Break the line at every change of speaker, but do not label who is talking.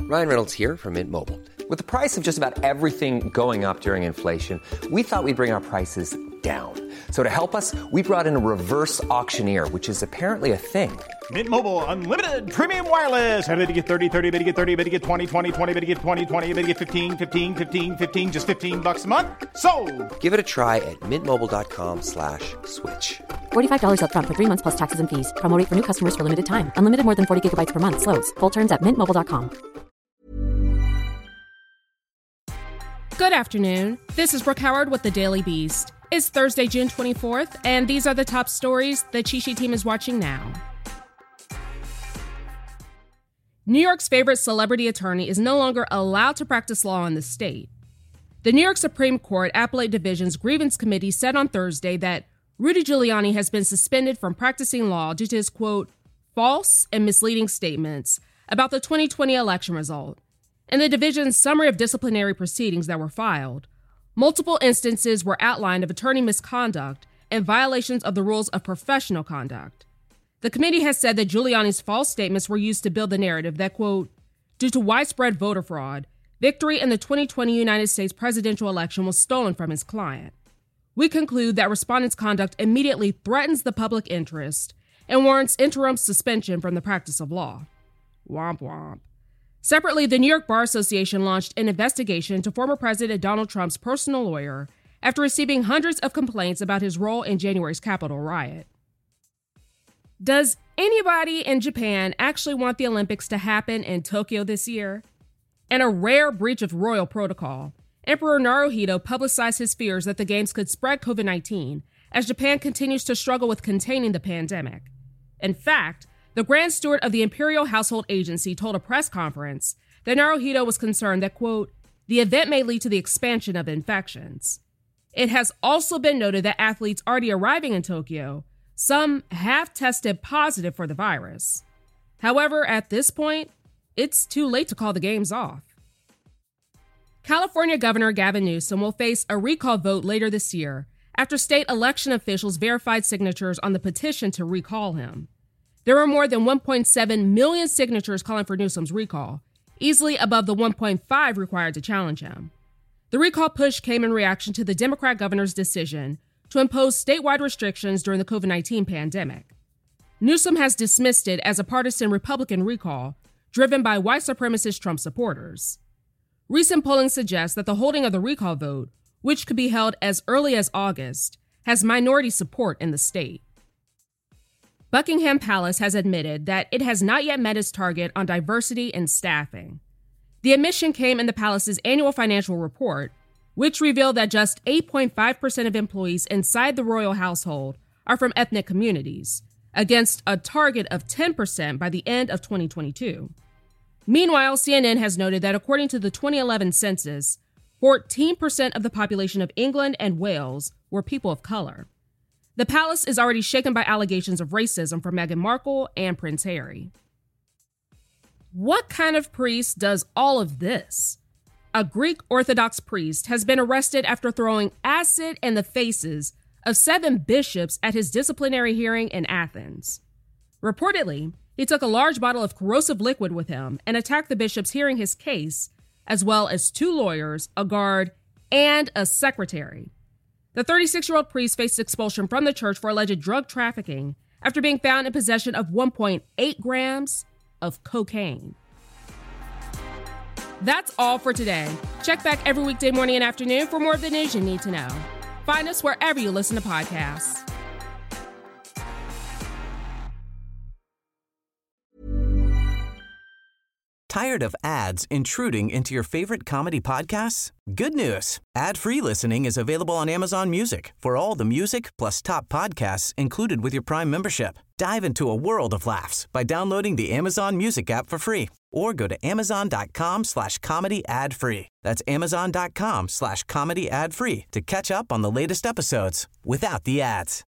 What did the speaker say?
Ryan Reynolds here from Mint Mobile. With the price of just about everything going up during inflation, we thought we'd bring our prices down. So to help us, we brought in a reverse auctioneer, which is apparently a thing.
Mint Mobile Unlimited Premium Wireless. How to get 30, 30, bit to get 30, bit to get 20, 20, 20, bit to get 20, 20, bit to get 15, 15, 15, 15, just $15 a month? Sold!
Give it a try at mintmobile.com/switch.
$45 up front for 3 months plus taxes and fees. Promo rate for new customers for limited time. Unlimited more than 40 gigabytes per month. Slows full terms at mintmobile.com.
Good afternoon. This is Brooke Howard with The Daily Beast. It's Thursday, June 24th, and these are the top stories the Cheat team is watching now. New York's favorite celebrity attorney is no longer allowed to practice law in the state. The New York Supreme Court Appellate Division's Grievance Committee said on Thursday that Rudy Giuliani has been suspended from practicing law due to his, quote, false and misleading statements about the 2020 election result. In the division's summary of disciplinary proceedings that were filed, multiple instances were outlined of attorney misconduct and violations of the rules of professional conduct. The committee has said that Giuliani's false statements were used to build the narrative that, quote, due to widespread voter fraud, victory in the 2020 United States presidential election was stolen from his client. We conclude that respondent's conduct immediately threatens the public interest and warrants interim suspension from the practice of law. Womp womp. Separately, the New York Bar Association launched an investigation into former President Donald Trump's personal lawyer after receiving hundreds of complaints about his role in January's Capitol riot. Does anybody in Japan actually want the Olympics to happen in Tokyo this year? In a rare breach of royal protocol, Emperor Naruhito publicized his fears that the games could spread COVID-19 as Japan continues to struggle with containing the pandemic. In fact, the Grand Steward of the Imperial Household Agency told a press conference that Naruhito was concerned that, quote, the event may lead to the expansion of infections. It has also been noted that athletes already arriving in Tokyo, some have tested positive for the virus. However, at this point, it's too late to call the games off. California Governor Gavin Newsom will face a recall vote later this year after state election officials verified signatures on the petition to recall him. There were more than 1.7 million signatures calling for Newsom's recall, easily above the 1.5 required to challenge him. The recall push came in reaction to the Democrat governor's decision to impose statewide restrictions during the COVID-19 pandemic. Newsom has dismissed it as a partisan Republican recall driven by white supremacist Trump supporters. Recent polling suggests that the holding of the recall vote, which could be held as early as August, has minority support in the state. Buckingham Palace has admitted that it has not yet met its target on diversity and staffing. The admission came in the palace's annual financial report, which revealed that just 8.5% of employees inside the royal household are from ethnic communities, against a target of 10% by the end of 2022. Meanwhile, CNN has noted that according to the 2011 census, 14% of the population of England and Wales were people of color. The palace is already shaken by allegations of racism from Meghan Markle and Prince Harry. What kind of priest does all of this? A Greek Orthodox priest has been arrested after throwing acid in the faces of 7 bishops at his disciplinary hearing in Athens. Reportedly, he took a large bottle of corrosive liquid with him and attacked the bishops hearing his case, as well as 2 lawyers, a guard, and a secretary. The 36-year-old priest faced expulsion from the church for alleged drug trafficking after being found in possession of 1.8 grams of cocaine. That's all for today. Check back every weekday morning and afternoon for more of the news you need to know. Find us wherever you listen to podcasts.
Tired of ads intruding into your favorite comedy podcasts? Good news. Ad-free listening is available on Amazon Music for all the music plus top podcasts included with your Prime membership. Dive into a world of laughs by downloading the Amazon Music app for free or go to amazon.com/comedy ad-free. That's amazon.com/comedy ad-free to catch up on the latest episodes without the ads.